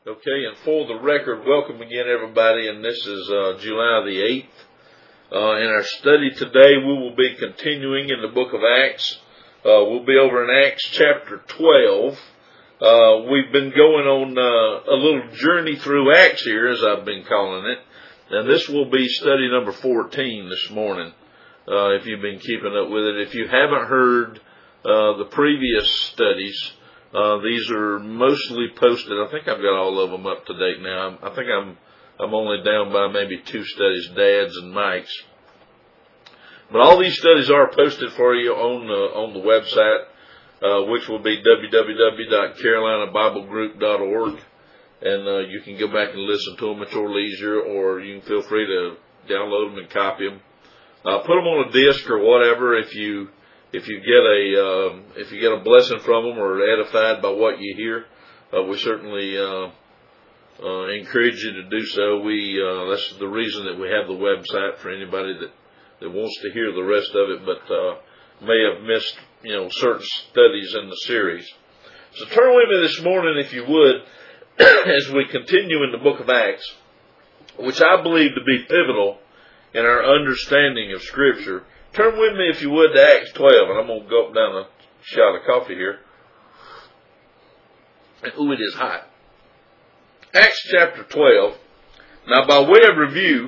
Okay, and for the record, welcome again, everybody, and this is July the 8th. In our study today, we will be continuing in the book of Acts. We'll be over in Acts chapter 12. We've been going on a little journey through Acts here, as I've been calling it, and this will be study number 14 this morning, if you've been keeping up with it. If you haven't heard the previous studies, these are mostly posted. I think I've got all of them up to date now. I think I'm only down by maybe 2 studies, Dad's and Mike's. But all these studies are posted for you on the website, which will be www.carolinabiblegroup.org, and you can go back and listen to them at your leisure, or you can feel free to download them and copy them. Put them on a disc or whatever if you get a blessing from them or are edified by what you hear. We certainly encourage you to do so. That's the reason that we have the website, for anybody that wants to hear the rest of it, but may have missed certain studies in the series. So turn with me this morning, if you would, as we continue in the book of Acts, which I believe to be pivotal in our understanding of Scripture. Turn with me, if you would, to Acts 12, and I'm going to go up down a shot of coffee here. Ooh, it is hot. Acts chapter 12. Now, by way of review,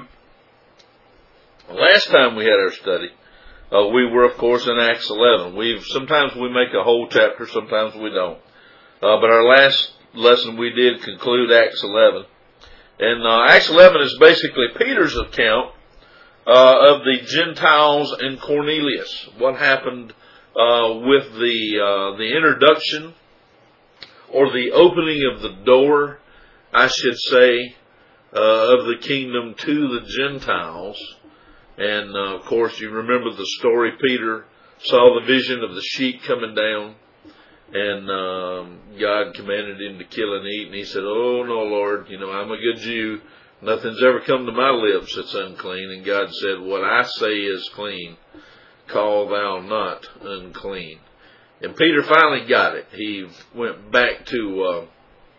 last time we had our study, we were, of course, in Acts 11. Sometimes we make a whole chapter, sometimes we don't. But our last lesson, we did conclude Acts 11. And Acts 11 is basically Peter's account of the Gentiles and Cornelius. What happened with the introduction, or the opening of the door, I should say, of the kingdom to the Gentiles. And of course, you remember the story. Peter saw the vision of the sheep coming down, and God commanded him to kill and eat. And he said, "Oh no, Lord, I'm a good Jew. Nothing's ever come to my lips that's unclean." And God said, "What I say is clean, call thou not unclean." And Peter finally got it. He went back to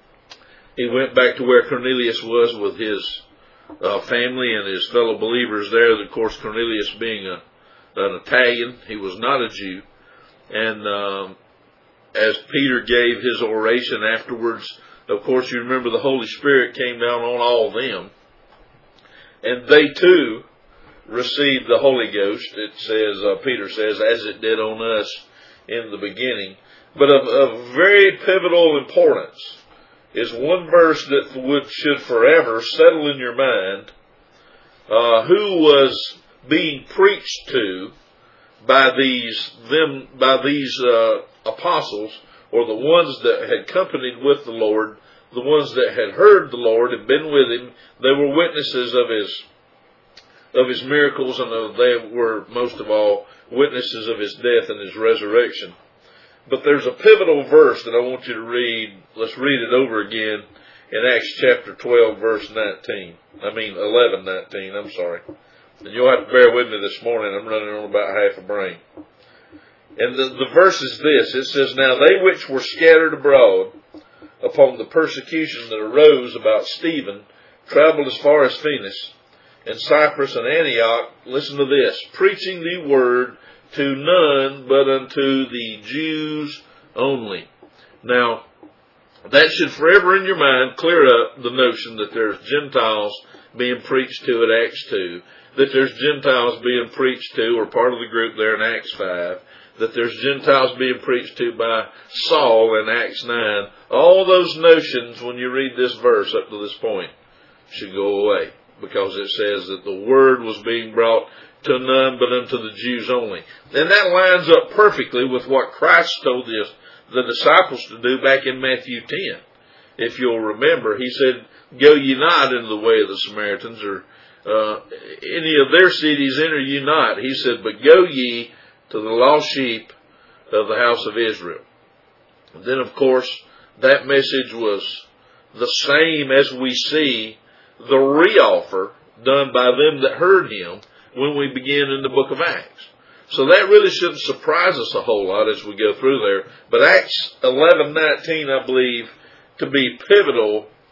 where Cornelius was with his family and his fellow believers there. Of course, Cornelius being an Italian, he was not a Jew. And as Peter gave his oration afterwards, of course, you remember the Holy Spirit came down on all of them, and they too received the Holy Ghost. It says, Peter says, as it did on us in the beginning. But of very pivotal importance is one verse that should forever settle in your mind. Who was being preached to by these apostles, or the ones that had companied with the Lord, the ones that had heard the Lord and been with Him. They were witnesses of His miracles, and they were, most of all, witnesses of His death and His resurrection. But there's a pivotal verse that I want you to read. Let's read it over again in Acts chapter 12, verse 11:19. I'm sorry. And you'll have to bear with me this morning. I'm running on about half a brain. And the verse is this. It says, "Now they which were scattered abroad upon the persecution that arose about Stephen traveled as far as Phoenix and Cyprus and Antioch," listen to this, "preaching the word to none but unto the Jews only." Now, that should forever in your mind clear up the notion that there's Gentiles being preached to at Acts 2, that there's Gentiles being preached to, or part of the group there in Acts 5, that there's Gentiles being preached to by Saul in Acts 9. All those notions, when you read this verse up to this point, should go away, because it says that the word was being brought to none but unto the Jews only. And that lines up perfectly with what Christ told the disciples to do back in Matthew 10. If you'll remember, He said, "Go ye not into the way of the Samaritans, or any of their cities enter ye not." He said, "But go ye to the lost sheep of the house of Israel." And then, of course, that message was the same as we see the reoffer done by them that heard Him when we begin in the book of Acts. So that really shouldn't surprise us a whole lot as we go through there. But Acts 11:19, I believe, to be pivotal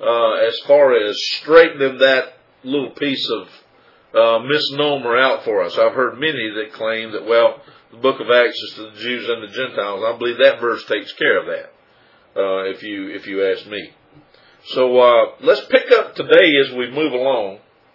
as far as straightening that little piece of misnomer out for us. I've heard many that claim that, well, the book of Acts is to the Jews and the Gentiles. I believe that verse takes care of that, if you ask me. So let's pick up today as we move along.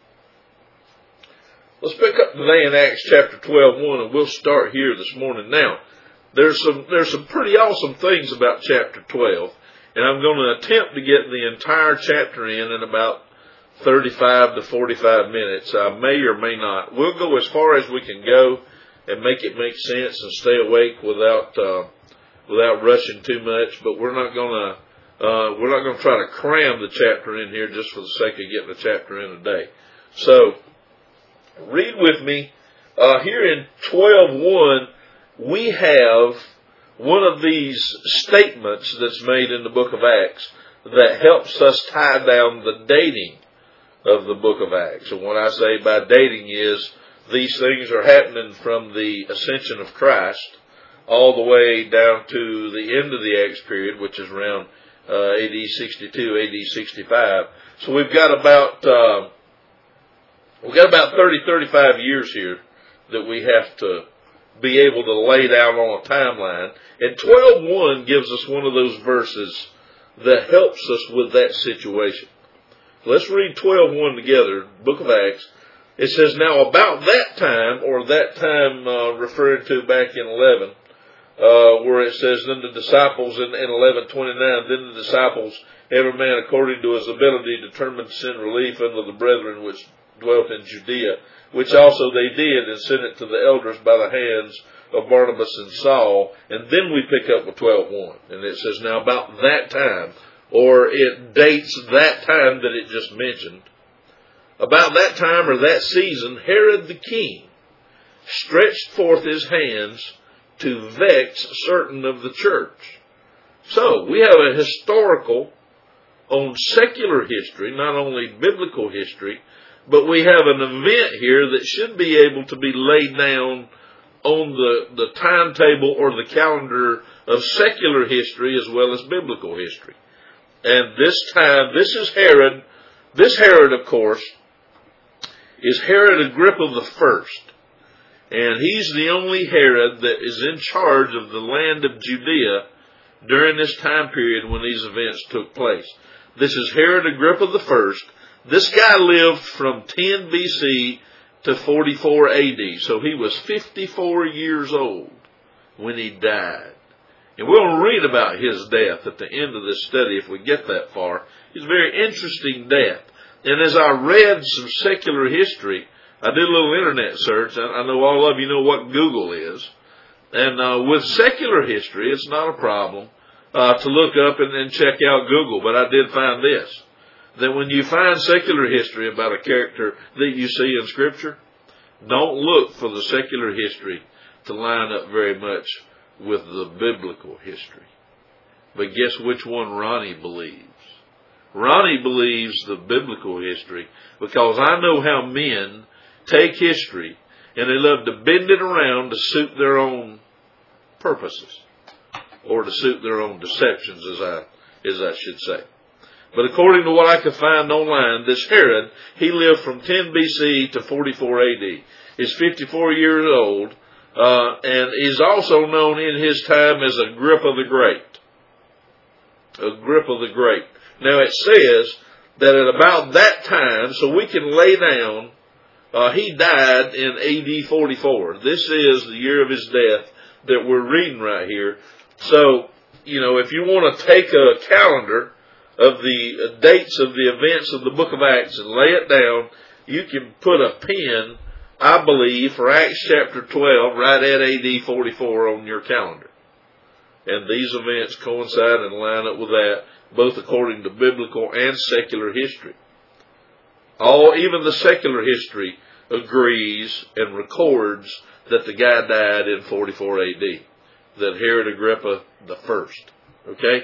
Let's pick up today in Acts chapter 12:1, and we'll start here this morning. Now, there's some pretty awesome things about chapter 12, and I'm going to attempt to get the entire chapter in about 35 to 45 minutes. I may or may not. We'll go as far as we can go and make it make sense and stay awake without rushing too much. But we're not going to try to cram the chapter in here just for the sake of getting the chapter in today. So read with me here in 12:1. We have one of these statements that's made in the book of Acts that helps us tie down the dating of the book of Acts. And what I say by dating is these things are happening from the ascension of Christ all the way down to the end of the Acts period, which is around AD 62, AD 65. So we've got about 30, 35 years here that we have to be able to lay down on a timeline. And 12:1 gives us one of those verses that helps us with that situation. Let's read 12:1 together, book of Acts. It says, now about that time, or that time referred to back in 11, where it says, then the disciples in 11:29, then the disciples, every man according to his ability, determined to send relief unto the brethren which dwelt in Judea, which also they did, and sent it to the elders by the hands of Barnabas and Saul. And then we pick up with 12:1, and it says, now about that time, or it dates that time that it just mentioned. About that time or that season, Herod the king stretched forth his hands to vex certain of the church. So we have a historical on secular history, not only biblical history, but we have an event here that should be able to be laid down on the timetable or the calendar of secular history as well as biblical history. And this time, this is Herod. This Herod, of course, is Herod Agrippa the First. And he's the only Herod that is in charge of the land of Judea during this time period when these events took place. This is Herod Agrippa the First. This guy lived from 10 BC to 44 AD. So he was 54 years old when he died. And we'll read about his death at the end of this study if we get that far. It's a very interesting death. And as I read some secular history, I did a little internet search. I know all of you know what Google is. And with secular history, it's not a problem to look up and check out Google. But I did find this, that when you find secular history about a character that you see in Scripture, don't look for the secular history to line up very much with the biblical history. But guess which one Ronnie believes? Ronnie believes the biblical history, because I know how men take history and they love to bend it around to suit their own purposes, or to suit their own deceptions, as I should say. But according to what I could find online, this Herod, he lived from 10 BC to 44 AD. He's 54 years old, and is also known in his time as Agrippa the Great. Agrippa the Great. Now it says that at about that time, so we can lay down, he died in AD 44. This is the year of his death that we're reading right here. So, if you want to take a calendar of the dates of the events of the book of Acts and lay it down, you can put a pin, I believe, for Acts chapter 12 right at AD 44 on your calendar. And these events coincide and line up with that, both according to biblical and secular history. Even the secular history agrees and records that the guy died in 44 AD, that Herod Agrippa the First. Okay?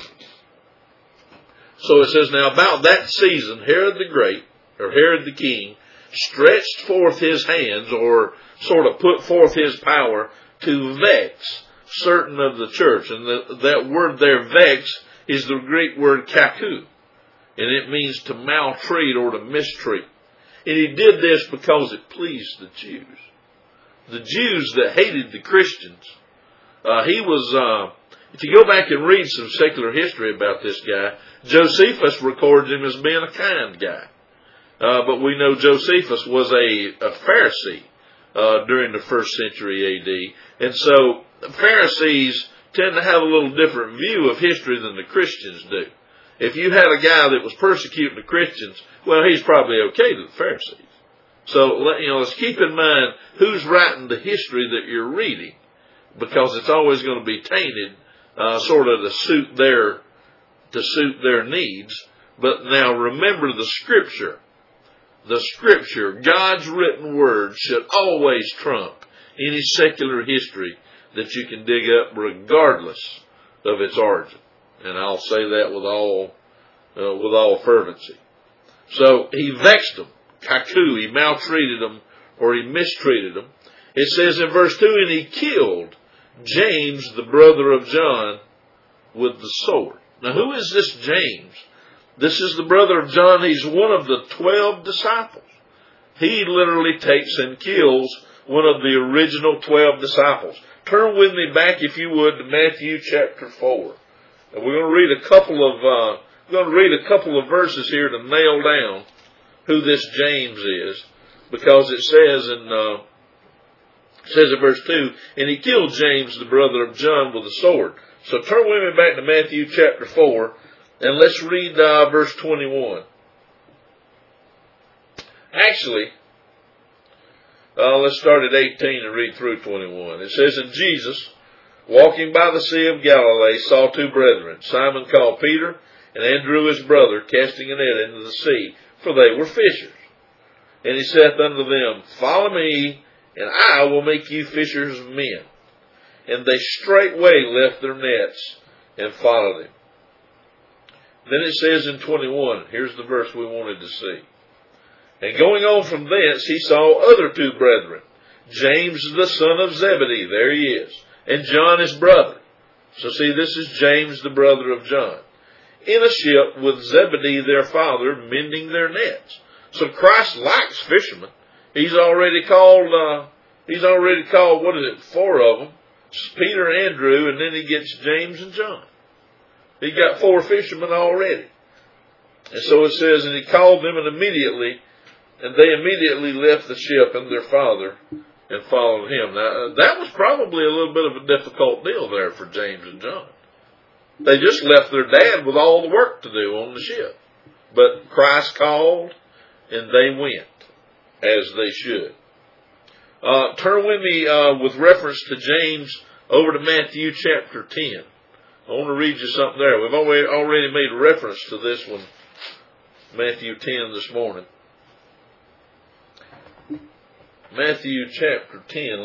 So it says, now about that season, Herod the Great, or Herod the King, stretched forth his hands, or sort of put forth his power, to vex certain of the church. And that word there, vex, is the Greek word kakou. and it means to maltreat or to mistreat. And he did this because it pleased the Jews. The Jews that hated the Christians. If you go back and read some secular history about this guy, Josephus records him as being a kind guy. But we know Josephus was a Pharisee during the first century A.D. And so Pharisees tend to have a little different view of history than the Christians do. If you had a guy that was persecuting the Christians, well, he's probably okay to the Pharisees. So, let's keep in mind who's writing the history that you're reading, because it's always going to be tainted, sort of to suit their needs. But now remember the Scripture. The Scripture, God's written word, should always trump any secular history that you can dig up, regardless of its origin. And I'll say that with all fervency. So he vexed them, kaku, he maltreated them, or he mistreated them. It says in verse 2, and he killed James, the brother of John, with the sword. Now who is this James? This is the brother of John. He's one of the 12 disciples. He literally takes and kills one of the original 12 disciples. Turn with me back, if you would, to Matthew chapter 4. And we're going to read a couple of verses here to nail down who this James is, because it says in verse 2, and he killed James, the brother of John, with a sword. So turn with me back to Matthew chapter 4, and let's read verse 21. Actually, let's start at 18 and read through 21. It says, and Jesus, walking by the Sea of Galilee, saw two brethren, Simon called Peter, and Andrew his brother, casting a net into the sea, for they were fishers. And he saith unto them, follow me, and I will make you fishers of men. And they straightway left their nets and followed him. Then it says in 21, here's the verse we wanted to see. And going on from thence, he saw other two brethren, James the son of Zebedee, there he is, and John his brother. So see, this is James the brother of John, in a ship with Zebedee their father, mending their nets. So Christ likes fishermen. He's already called, what is it, 4 of them? Peter, Andrew, and then he gets James and John. He got 4 fishermen already. And so it says, and he called them, and they immediately left the ship and their father and followed him. Now, that was probably a little bit of a difficult deal there for James and John. They just left their dad with all the work to do on the ship. But Christ called, and they went, as they should. Turn with me, with reference to James, over to Matthew chapter 10. I want to read you something there. We've already made reference to this one, Matthew 10 this morning. Matthew chapter 10.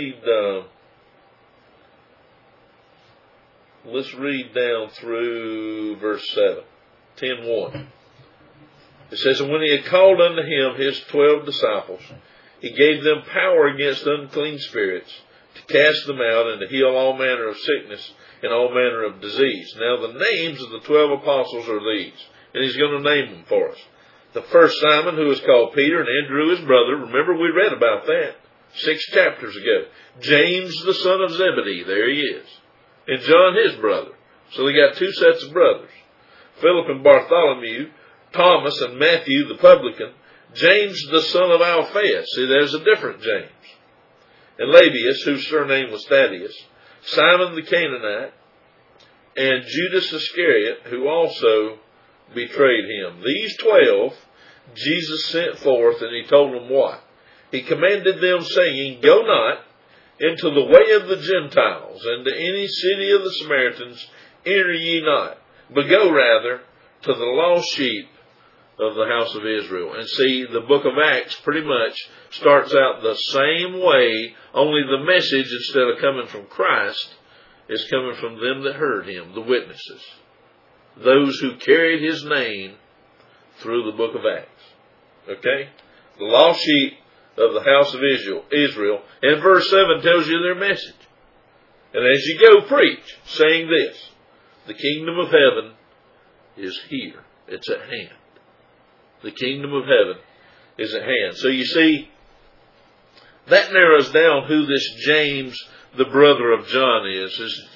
Let's read down through verse 7. 10:1. It says, and when he had called unto him his 12 disciples, he gave them power against unclean spirits, to cast them out, and to heal all manner of sickness and all manner of disease. Now the names of the 12 apostles are these, and he's going to name them for us. The first Simon, who is called Peter, and Andrew his brother. Remember, we read about that 6 chapters ago. James the son of Zebedee, there he is. And John his brother. So they got 2 sets of brothers. Philip and Bartholomew, Thomas and Matthew the publican, James the son of Alphaeus. See, there's a different James. And Lebbaeus, whose surname was Thaddeus, Simon the Canaanite, and Judas Iscariot, who also betrayed him. These 12 Jesus sent forth, and he told them what? He commanded them, saying, go not into the way of the Gentiles, and to any city of the Samaritans enter ye not, but go rather to the lost sheep of the house of Israel. And see, the book of Acts pretty much starts out the same way, only the message, instead of coming from Christ, is coming from them that heard him, the witnesses. Those who carried his name through the book of Acts. Okay? The lost sheep of the house of Israel. And verse 7 tells you their message. And as you go, preach, saying this, the kingdom of heaven is here. It's at hand. The kingdom of heaven is at hand. So you see, that narrows down who this James, the brother of John, is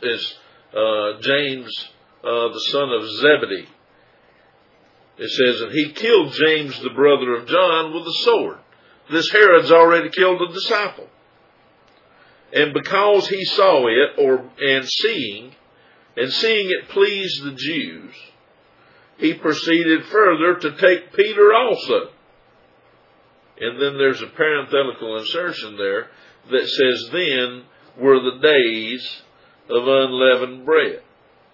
James, the son of Zebedee. It says, and he killed James, the brother of John, with a sword. This Herod's already killed a disciple. And because he saw it, and seeing it pleased the Jews, he proceeded further to take Peter also. And then there's a parenthetical insertion there that says, then were the days of unleavened bread.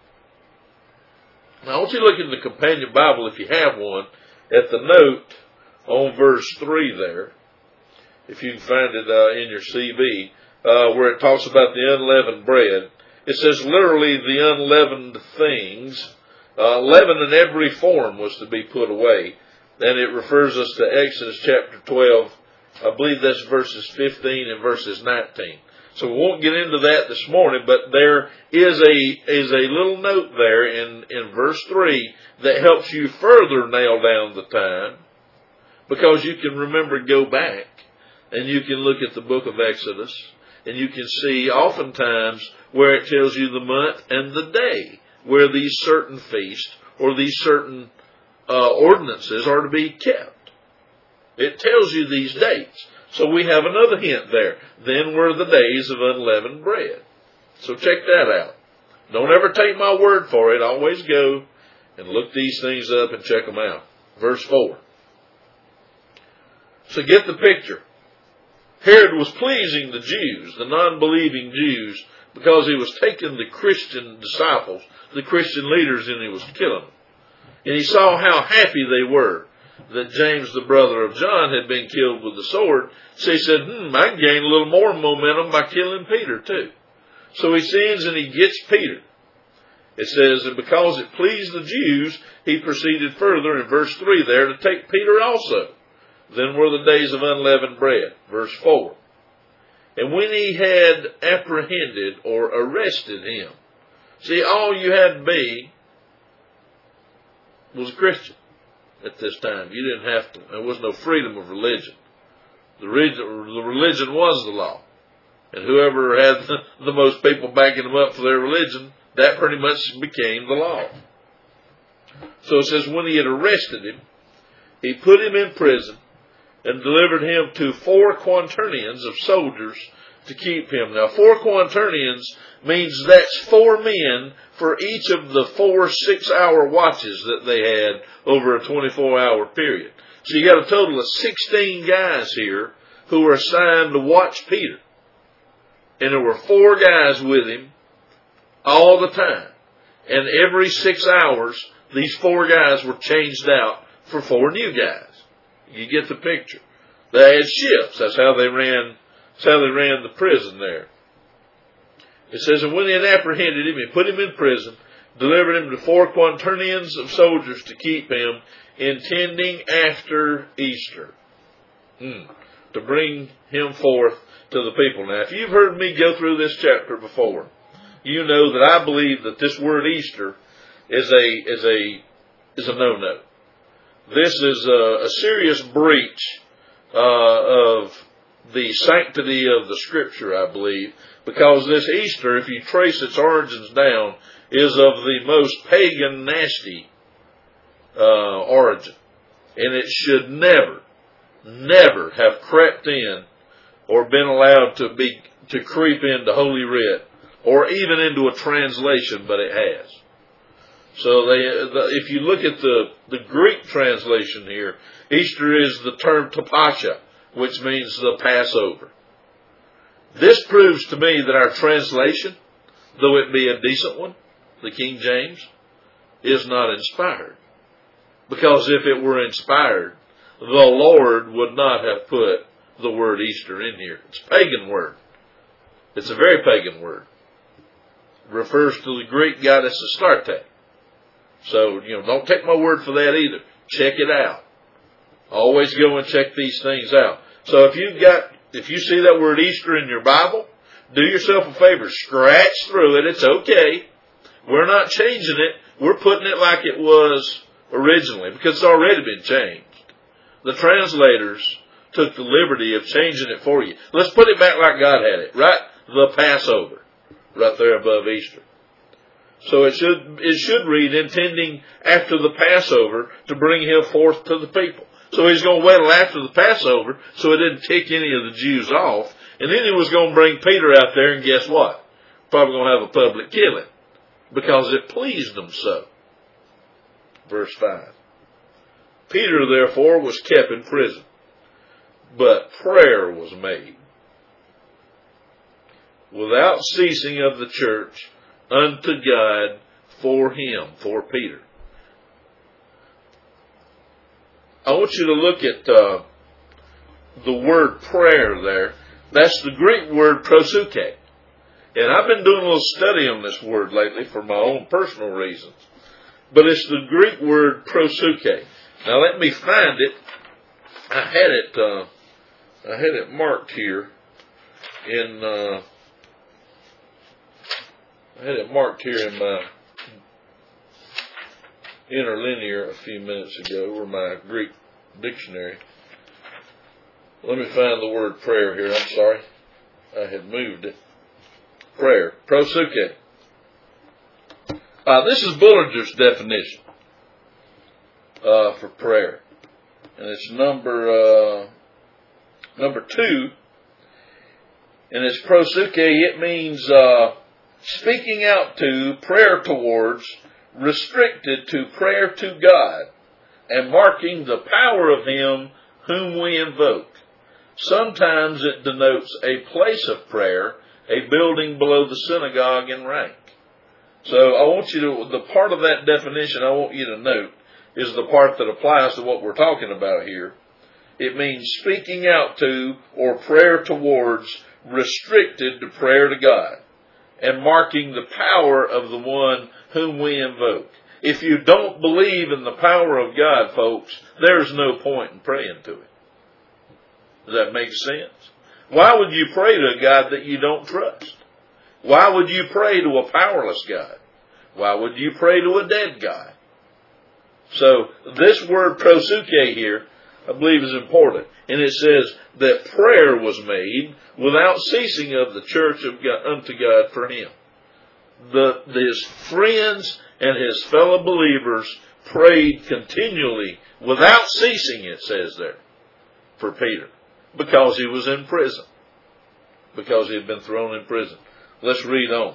Now I want you to look in the companion Bible, if you have one, at the note on verse 3 there, if you can find it in your CV, where it talks about the unleavened bread. It says literally the unleavened things. Leaven in every form was to be put away. And it refers us to Exodus chapter 12. I believe that's verses 15 and verses 19. So we won't get into that this morning, but there is a little note there in verse 3 that helps you further nail down the time, because you can remember, go back, and you can look at the book of Exodus, and you can see oftentimes where it tells you the month and the day where these certain feasts or these certain ordinances are to be kept. It tells you these dates. So we have another hint there. Then were the days of unleavened bread. So check that out. Don't ever take my word for it. Always go and look these things up and check them out. Verse 4. So get the picture. Herod was pleasing the Jews, the non-believing Jews, because he was taking the Christian disciples, the Christian leaders, and he was killing them. And he saw how happy they were that James, the brother of John, had been killed with the sword. So he said, I can gain a little more momentum by killing Peter too. So he sends and he gets Peter. It says, and because it pleased the Jews, he proceeded further in verse 3 there to take Peter also. Then were the days of unleavened bread. Verse 4. And when he had apprehended or arrested him. See, all you had to be was a Christian at this time. You didn't have to. There was no freedom of religion. The religion was the law. And whoever had the most people backing them up for their religion, that pretty much became the law. So it says, when he had arrested him, he put him in prison and delivered him to 4 quaternions of soldiers to keep him. Now, 4 quaternions means that's 4 men for each of the 4 6-hour watches that they had over a 24-hour period. So you got a total of 16 guys here who were assigned to watch Peter. And there were 4 guys with him all the time. And every 6 hours, these 4 guys were changed out for 4 new guys. You get the picture. They had ships. That's how they ran the prison there. It says, and when they had apprehended him, he put him in prison, delivered him to 4 quaternions of soldiers to keep him, intending after Easter to bring him forth to the people. Now, if you've heard me go through this chapter before, you know that I believe that this word Easter is a no-no. This is a serious breach of the sanctity of the Scripture, I believe, because this Easter, if you trace its origins down, is of the most pagan, nasty origin. And it should never have crept in or been allowed to creep into Holy Writ or even into a translation, but it has. So if you look at the Greek translation here, Easter is the term Tapasha, which means the Passover. This proves to me that our translation, though it be a decent one, the King James, is not inspired. Because if it were inspired, the Lord would not have put the word Easter in here. It's a pagan word. It's a very pagan word. It refers to the Greek goddess Astarte. So, don't take my word for that either. Check it out. Always go and check these things out. So if you see that word Easter in your Bible, do yourself a favor. Scratch through it. It's okay. We're not changing it. We're putting it like it was originally, because it's already been changed. The translators took the liberty of changing it for you. Let's put it back like God had it, right? The Passover, right there above Easter. So it should read, intending after the Passover to bring him forth to the people. So he's going to wait till after the Passover so it didn't tick any of the Jews off. And then he was going to bring Peter out there, and guess what? Probably going to have a public killing because it pleased them so. Verse 5. Peter, therefore, was kept in prison, but prayer was made without ceasing of the church unto God for him, for Peter. I want you to look at the word prayer there. That's the Greek word prosuke. And I've been doing a little study on this word lately for my own personal reasons. But it's the Greek word prosuke. Now let me find it. I had it marked here in my interlinear a few minutes ago, or my Greek dictionary. Let me find the word prayer here. I'm sorry. I had moved it. Prayer. Prosuke. This is Bullinger's definition for prayer. And it's number 2. And it's prosuke. It means speaking out to, prayer towards, restricted to prayer to God, and marking the power of Him whom we invoke. Sometimes it denotes a place of prayer, a building below the synagogue in rank. So I want you to, the part of that definition I want you to note is the part that applies to what we're talking about here. It means speaking out to or prayer towards, restricted to prayer to God, and marking the power of the one whom we invoke. If you don't believe in the power of God, folks, there's no point in praying to Him. Does that make sense? Why would you pray to a God that you don't trust? Why would you pray to a powerless God? Why would you pray to a dead God? So this word prosuke here, I believe, is important. And it says that prayer was made without ceasing of the church of God, unto God for him. His friends and his fellow believers prayed continually without ceasing, it says there, for Peter, because he was in prison, because he had been thrown in prison. Let's read on.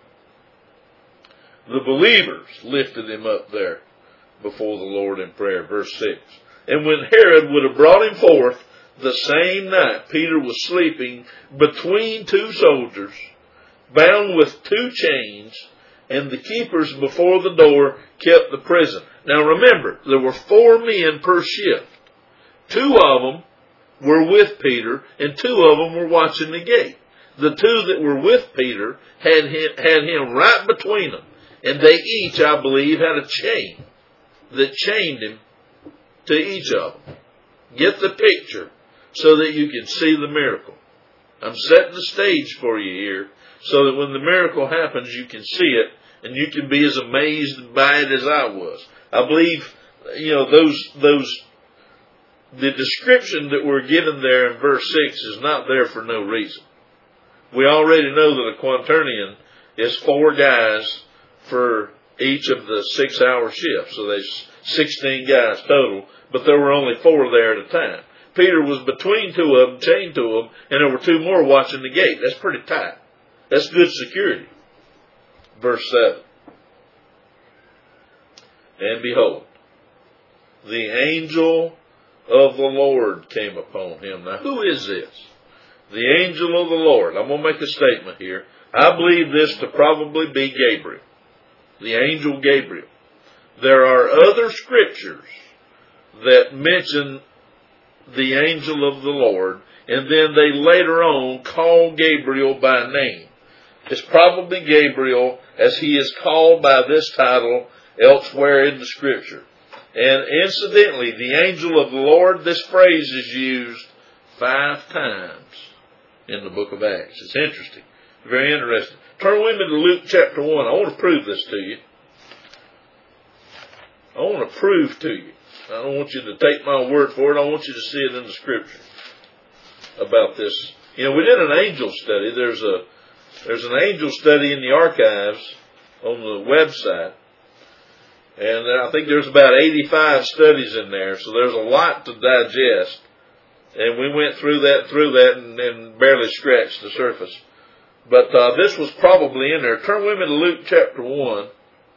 The believers lifted him up there before the Lord in prayer. Verse 6. And when Herod would have brought him forth the same night, Peter was sleeping between two soldiers, bound with two chains, and the keepers before the door kept the prison. Now remember, there were 4 men per shift. 2 of them were with Peter, and 2 of them were watching the gate. The 2 that were with Peter had him right between them, and they each, I believe, had a chain that chained him to each of them. Get the picture so that you can see the miracle. I'm setting the stage for you here so that when the miracle happens you can see it and you can be as amazed by it as I was. I believe, the description that we're given there in verse 6 is not there for no reason. We already know that a quaternion is 4 guys for each of the 6-hour shifts. So there's 16 guys total, but there were only 4 there at a time. Peter was between 2 of them, chained to them, and there were 2 more watching the gate. That's pretty tight. That's good security. Verse 7. And behold, the angel of the Lord came upon him. Now who is this? The angel of the Lord. I'm going to make a statement here. I believe this to probably be Gabriel. The angel Gabriel. There are other scriptures that mention the angel of the Lord, and then they later on call Gabriel by name. It's probably Gabriel, as he is called by this title elsewhere in the scripture. And incidentally, the angel of the Lord, this phrase is used 5 times in the book of Acts. It's interesting. Very interesting. Turn with me to Luke chapter 1. I want to prove this to you. I want to prove to you. I don't want you to take my word for it. I want you to see it in the Scripture about this. You know, we did an angel study. There's an angel study in the archives on the website. And I think there's about 85 studies in there, so there's a lot to digest. And we went through that, and barely scratched the surface. But this was probably in there. Turn with me to Luke chapter 1.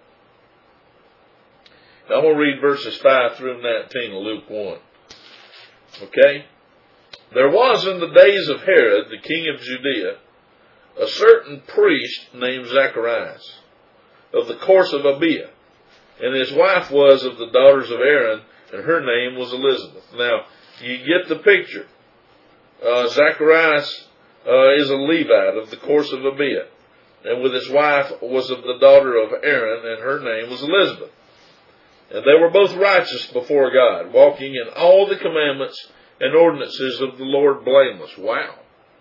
I'm going to read verses 5 through 19 of Luke 1. Okay? There was in the days of Herod, the king of Judea, a certain priest named Zacharias, of the course of Abiah. And his wife was of the daughters of Aaron, and her name was Elizabeth. Now, you get the picture. Zacharias is a Levite of the course of Abiah, and with his wife was of the daughter of Aaron, and her name was Elizabeth. And they were both righteous before God, walking in all the commandments and ordinances of the Lord blameless. Wow.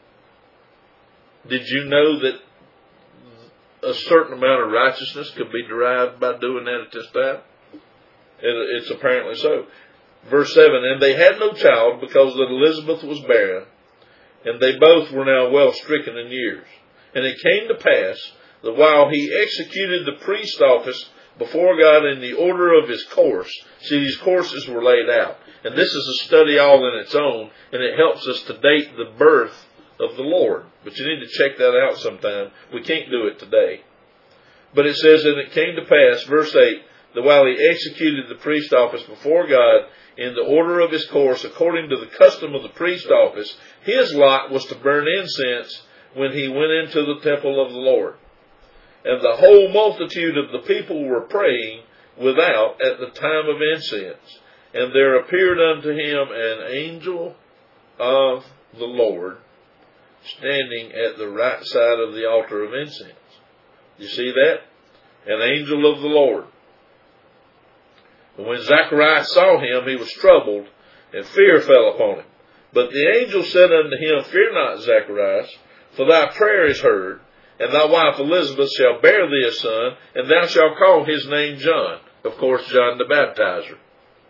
Did you know that a certain amount of righteousness could be derived by doing that at this time? It's apparently so. Verse 7, and they had no child because that Elizabeth was barren, and they both were now well stricken in years. And it came to pass that while he executed the priest office before God in the order of his course, see, these courses were laid out. And this is a study all in its own, and it helps us to date the birth of the Lord. But you need to check that out sometime. We can't do it today. But it says, and it came to pass, verse 8, that while he executed the priest office before God in the order of his course, according to the custom of the priest office, his lot was to burn incense when he went into the temple of the Lord. And the whole multitude of the people were praying without at the time of incense. And there appeared unto him an angel of the Lord, standing at the right side of the altar of incense. You see that? An angel of the Lord. And when Zacharias saw him, he was troubled, and fear fell upon him. But the angel said unto him, Fear not, Zacharias, for thy prayer is heard, and thy wife Elizabeth shall bear thee a son, and thou shalt call his name John. Of course, John the Baptizer.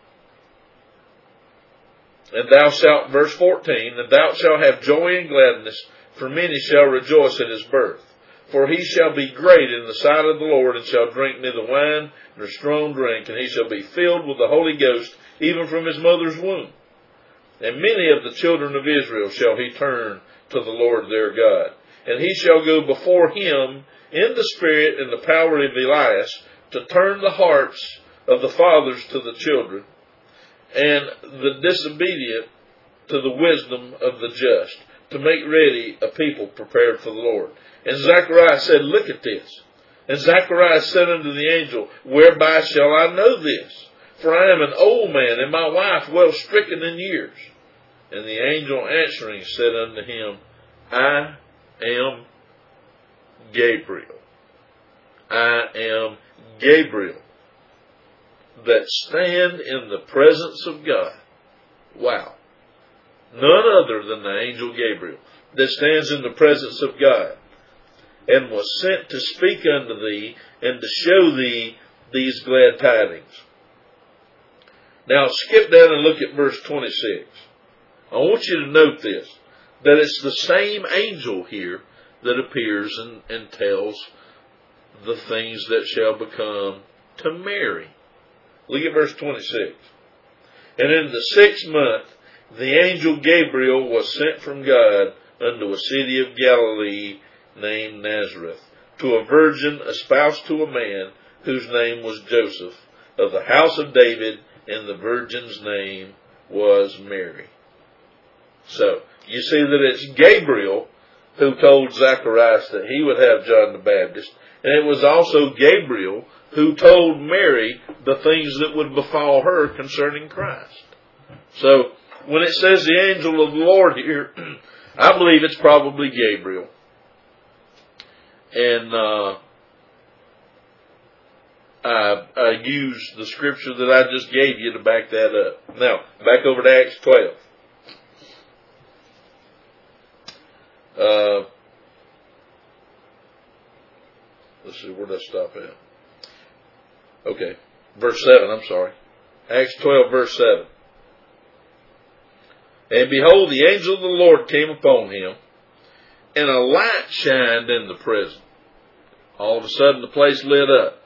And thou shalt, verse 14, and thou shalt have joy and gladness, for many shall rejoice at his birth. For he shall be great in the sight of the Lord, and shall drink neither wine nor strong drink, and he shall be filled with the Holy Ghost, even from his mother's womb. And many of the children of Israel shall he turn to the Lord their God. And he shall go before him in the spirit and the power of Elias, to turn the hearts of the fathers to the children, and the disobedient to the wisdom of the just, to make ready a people prepared for the Lord. And Zacharias said, Look at this. And Zacharias said unto the angel, Whereby shall I know this? For I am an old man, and my wife well stricken in years. And the angel answering said unto him, I am Gabriel. I am Gabriel, that stand in the presence of God. Wow. None other than the angel Gabriel, that stands in the presence of God, and was sent to speak unto thee, and to show thee these glad tidings. Now skip down and look at verse 26. I want you to note this, that it's the same angel here that appears and tells the things that shall become to Mary. Look at verse 26. And in the 6th month, the angel Gabriel was sent from God unto a city of Galilee named Nazareth, to a virgin espoused to a man whose name was Joseph, of the house of David, and the virgin's name was Mary. So, you see that it's Gabriel who told Zacharias that he would have John the Baptist, and it was also Gabriel who told Mary the things that would befall her concerning Christ. So, when it says the angel of the Lord here, I believe it's probably Gabriel. And I use the scripture that I just gave you to back that up. Now, back over to Acts 12. Let's see, where did I stop at? Okay. verse 7, I'm sorry. Acts 12, verse 7. And behold, the angel of the Lord came upon him, and a light shined in the prison. All of a sudden the place lit up.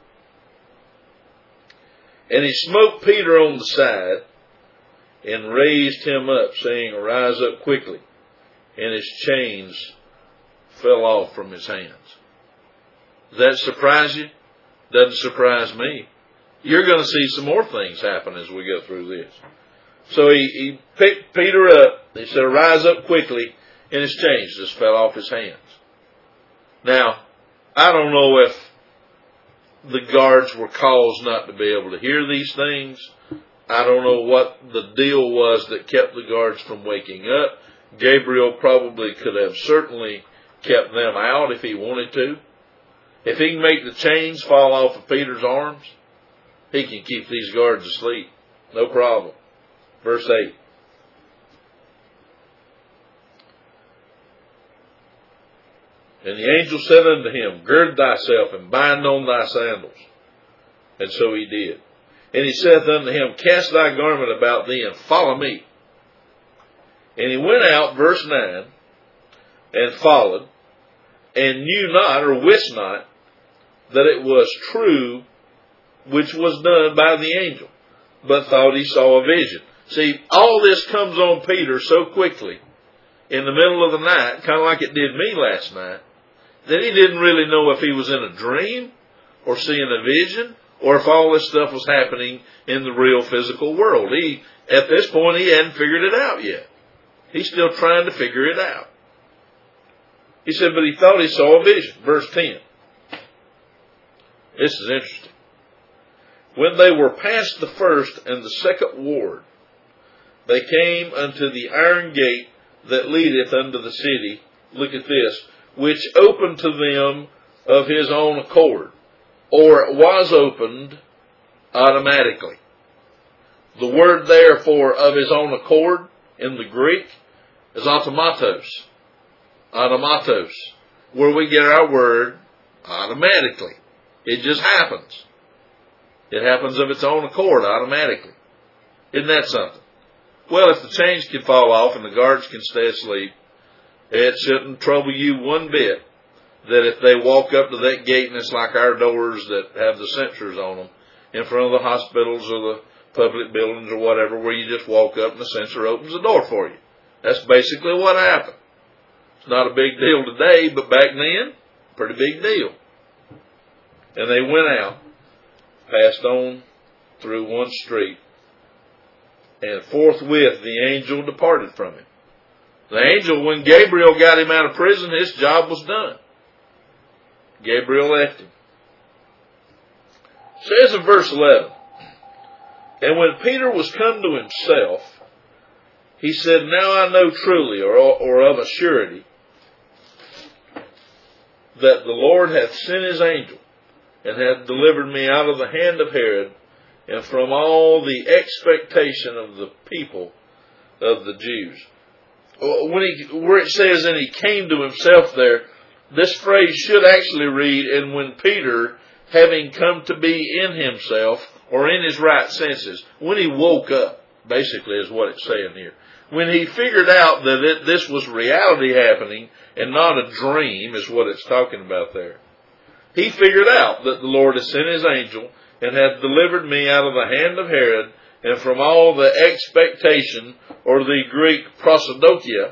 And he smote Peter on the side, and raised him up, saying, Arise up quickly. And his chains fell off from his hands. Does that surprise you? Doesn't surprise me. You're going to see some more things happen as we go through this. So he picked Peter up. He said, Arise up quickly. And his chains just fell off his hands. Now, I don't know if the guards were caused not to be able to hear these things. I don't know what the deal was that kept the guards from waking up. Gabriel probably could have certainly kept them out if he wanted to. If he can make the chains fall off of Peter's arms, he can keep these guards asleep. No problem. Verse 8. And the angel said unto him, Gird thyself and bind on thy sandals. And so he did. And he saith unto him, Cast thy garment about thee and follow me. And he went out, verse 9, and followed, and knew not or wist not that it was true which was done by the angel, but thought he saw a vision. See, all this comes on Peter so quickly in the middle of the night, kind of like it did me last night, that he didn't really know if he was in a dream or seeing a vision, or if all this stuff was happening in the real physical world. At this point, he hadn't figured it out yet. He's still trying to figure it out. He said, but he thought he saw a vision. Verse 10. This is interesting. When they were past the first and the second ward, they came unto the iron gate that leadeth unto the city. Look at this. Which opened to them of his own accord. Or it was opened automatically. The word there for of his own accord in the Greek is automatos. Automatos. Where we get our word automatically. It just happens. It happens of its own accord automatically. Isn't that something? Well, if the chains can fall off and the guards can stay asleep, it shouldn't trouble you one bit that if they walk up to that gate, and it's like our doors that have the sensors on them in front of the hospitals or the public buildings or whatever, where you just walk up and the sensor opens the door for you. That's basically what happened. It's not a big deal today, but back then, pretty big deal. And they went out, passed on through one street, and forthwith the angel departed from him. The angel, when Gabriel got him out of prison, his job was done. Gabriel left him. It says in verse 11, And when Peter was come to himself, he said, Now I know truly, or of a surety, that the Lord hath sent his angel, and hath delivered me out of the hand of Herod, and from all the expectation of the people of the Jews. Where it says, and he came to himself there, this phrase should actually read, and when Peter, having come to be in himself, or in his right senses, when he woke up, basically is what it's saying here. When he figured out that this was reality happening, and not a dream, is what it's talking about there. He figured out that the Lord has sent his angel, and hath delivered me out of the hand of Herod, and from all the expectation, or the Greek prosdokia,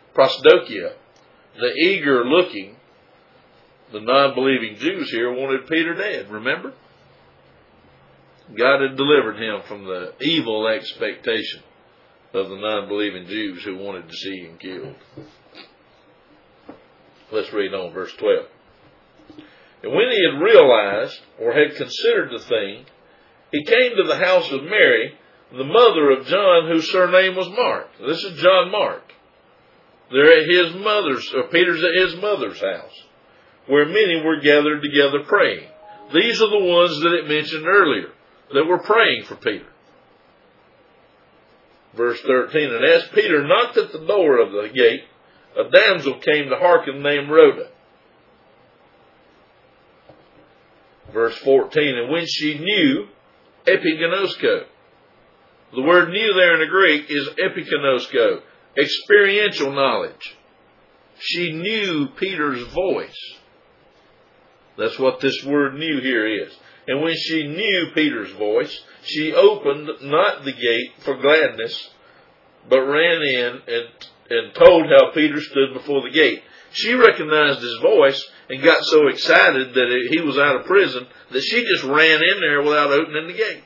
the eager looking. The non-believing Jews here wanted Peter dead, remember? God had delivered him from the evil expectation of the non-believing Jews who wanted to see him killed. Let's read on verse 12. And when he had realized, or had considered the thing, he came to the house of Mary, the mother of John, whose surname was Mark. This is John Mark. They're at his mother's, or Peter's at his mother's house, where many were gathered together praying. These are the ones that it mentioned earlier, that were praying for Peter. Verse 13, And as Peter knocked at the door of the gate, a damsel came to hearken named Rhoda. Verse 14, And when she knew epiginosko. The word knew there in the Greek is epiginosko, experiential knowledge. She knew Peter's voice. That's what this word knew here is. And when she knew Peter's voice, she opened not the gate for gladness, but ran in and told how Peter stood before the gate. She recognized his voice and got so excited that he was out of prison that she just ran in there without opening the gate.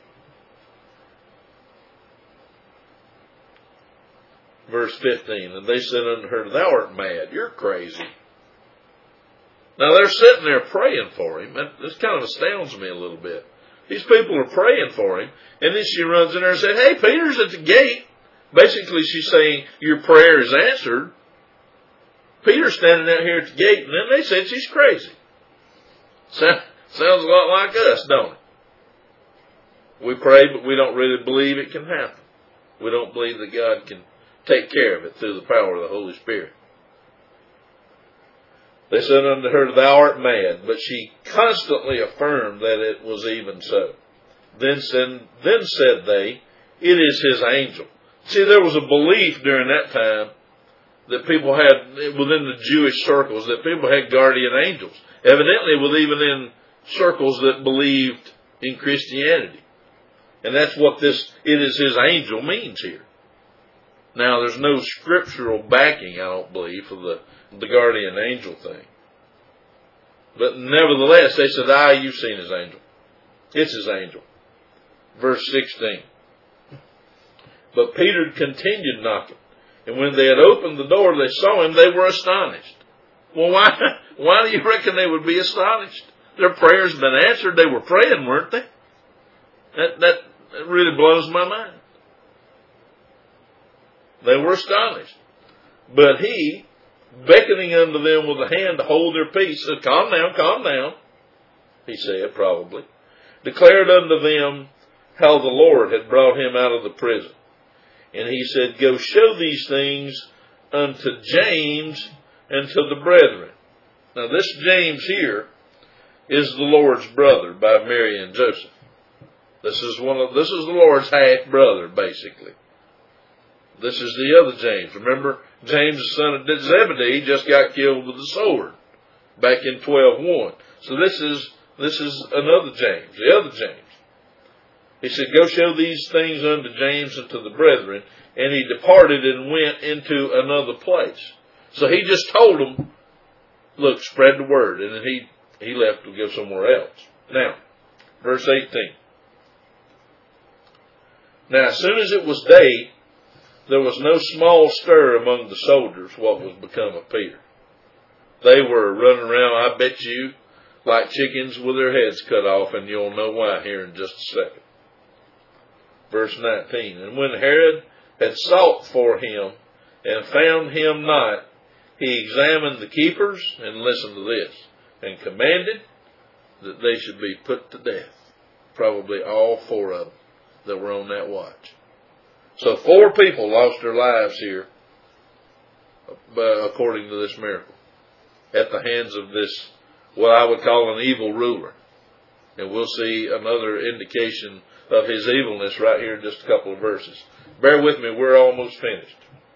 Verse 15, and they said unto her, Thou art mad, you're crazy. Now they're sitting there praying for him. This kind of astounds me a little bit. These people are praying for him, and then she runs in there and says, Hey, Peter's at the gate. Basically she's saying, your prayer is answered. Peter's standing out here at the gate, and then they said she's crazy. Sounds a lot like us, don't it? We pray, but we don't really believe it can happen. We don't believe that God can take care of it through the power of the Holy Spirit. They said unto her, Thou art mad, but she constantly affirmed that it was even so. Then said they, It is his angel. See, there was a belief during that time that people had, within the Jewish circles, that people had guardian angels. Evidently, even in circles that believed in Christianity. And that's what this, it is his angel, means here. Now, there's no scriptural backing, I don't believe, for the guardian angel thing. But nevertheless, they said, you've seen his angel. It's his angel. Verse 16. But Peter continued knocking. And when they had opened the door, they saw him, they were astonished. Well, why do you reckon they would be astonished? Their prayers had been answered. They were praying, weren't they? That really blows my mind. They were astonished. But he, beckoning unto them with a hand to hold their peace, said, Calm down, he said, probably, declared unto them how the Lord had brought him out of the prison. And he said, Go show these things unto James and to the brethren. Now this James here is the Lord's brother by Mary and Joseph. This is the Lord's half brother, basically. This is the other James. Remember, James, the son of Zebedee, just got killed with a sword back in 12:1. So this is another James, the other James. He said, Go show these things unto James and to the brethren. And he departed and went into another place. So he just told them, look, spread the word. And then he left to go somewhere else. Now, verse 18. Now, as soon as it was day, there was no small stir among the soldiers what was become of Peter. They were running around, I bet you, like chickens with their heads cut off, and you'll know why here in just a second. Verse 19, And when Herod had sought for him and found him not, he examined the keepers, and listened to this, and commanded that they should be put to death. Probably all 4 of them that were on that watch. So 4 people lost their lives here, according to this miracle, at the hands of this, what I would call an evil ruler. And we'll see another indication of his evilness right here in just a couple of verses. Bear with me, we're almost finished.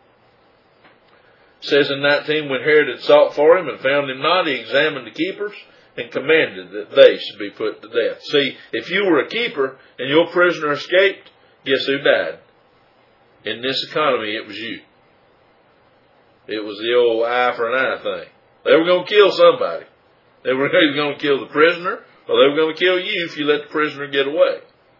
It says in 19, When Herod had sought for him and found him not, he examined the keepers and commanded that they should be put to death. See, if you were a keeper and your prisoner escaped, guess who died? In this economy, it was you. It was the old eye for an eye thing. They were going to kill somebody. They were either going to kill the prisoner, or they were going to kill you if you let the prisoner get away.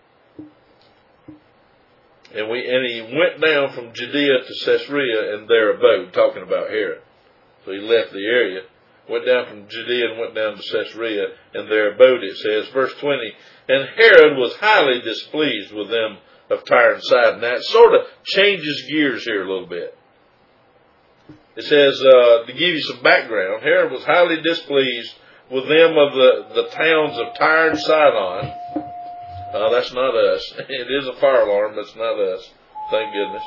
And he went down from Judea to Caesarea and there abode, talking about Herod. So he left the area, went down from Judea and went down to Caesarea and there abode, it says. Verse 20, And Herod was highly displeased with them of Tyre and Sidon. Now it sort of changes gears here a little bit. It says, to give you some background, Herod was highly displeased with them of the towns of Tyre and Sidon. That's not us. It is a fire alarm, but it's not us. Thank goodness.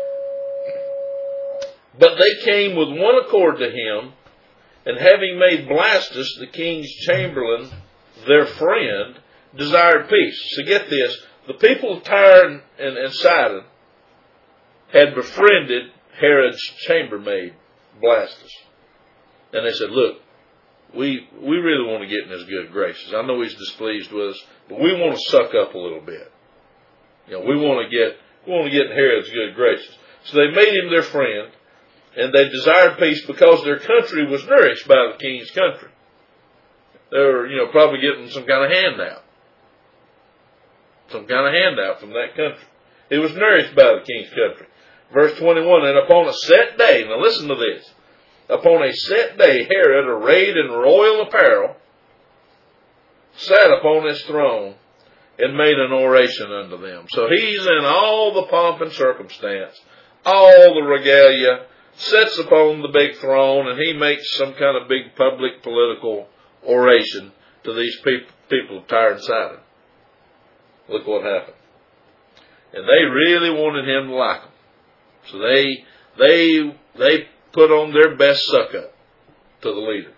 But they came with one accord to him, and having made Blastus, the king's chamberlain, their friend, desired peace. So get this. the people of Tyre and Sidon had befriended Herod's chambermaid, Blastus. And they said, look, we really want to get in his good graces. I know he's displeased with us, but we want to suck up a little bit. We want to get in Herod's good graces. So they made him their friend, and they desired peace because their country was nourished by the king's country. They were, probably getting some kind of handout. Some kind of handout from that country. It was nourished by the king's country. Verse 21, and upon a set day, now listen to this. Upon a set day, Herod, arrayed in royal apparel, sat upon his throne and made an oration unto them. So he's in all the pomp and circumstance, all the regalia, sits upon the big throne, and he makes some kind of big public political oration to these people of Tyre and Sidon. Look what happened. And they really wanted him to like them. So they put on their best suck-up to the leader.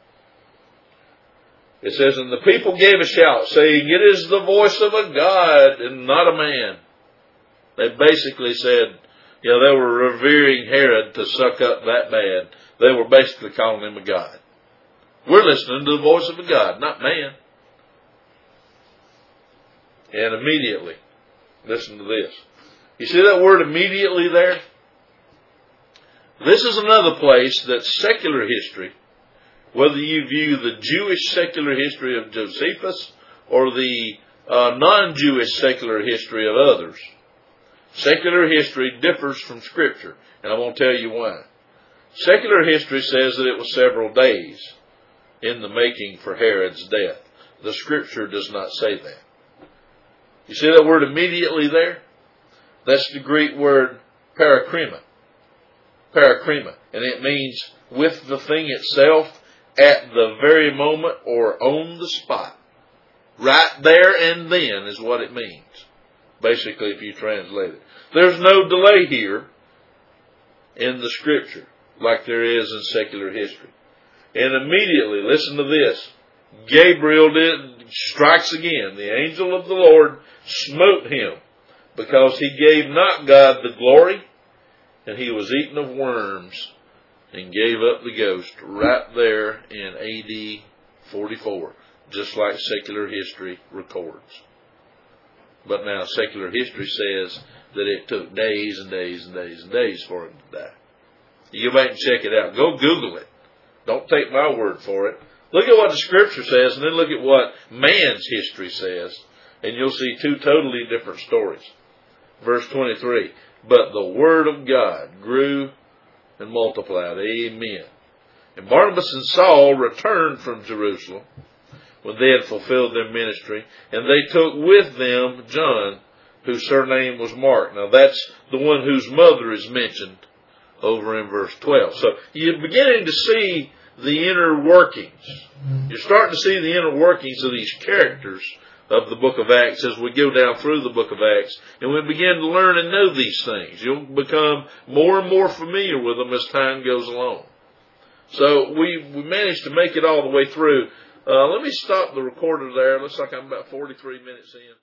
It says, and the people gave a shout, saying, it is the voice of a God and not a man. They basically said, they were revering Herod to suck up that bad. They were basically calling him a God. We're listening to the voice of a God, not man. And immediately, listen to this. You see that word immediately there? This is another place that secular history, whether you view the Jewish secular history of Josephus or the non-Jewish secular history of others, secular history differs from Scripture, and I won't tell you why. Secular history says that it was several days in the making for Herod's death. The Scripture does not say that. You see that word immediately there? That's the Greek word parakrima. Parakrima. And it means with the thing itself at the very moment or on the spot. Right there and then is what it means. Basically, if you translate it. There's no delay here in the Scripture like there is in secular history. And immediately, listen to this. Gabriel strikes again. The angel of the Lord smote him because he gave not God the glory, and he was eaten of worms and gave up the ghost right there in AD 44, just like secular history records. But now secular history says that it took days and days and days and days for him to die. You go back and check it out. Go Google it. Don't take my word for it. Look at what the Scripture says, and then look at what man's history says, and you'll see two totally different stories. Verse 23, but the word of God grew and multiplied. Amen. And Barnabas and Saul returned from Jerusalem when they had fulfilled their ministry, and they took with them John, whose surname was Mark. Now that's the one whose mother is mentioned over in verse 12. So you're beginning to see the inner workings. You're starting to see the inner workings of these characters of the book of Acts as we go down through the book of Acts, and we begin to learn and know these things. You'll become more and more familiar with them as time goes along. So we managed to make it all the way through. Let me stop the recorder there. Looks like I'm about 43 minutes in.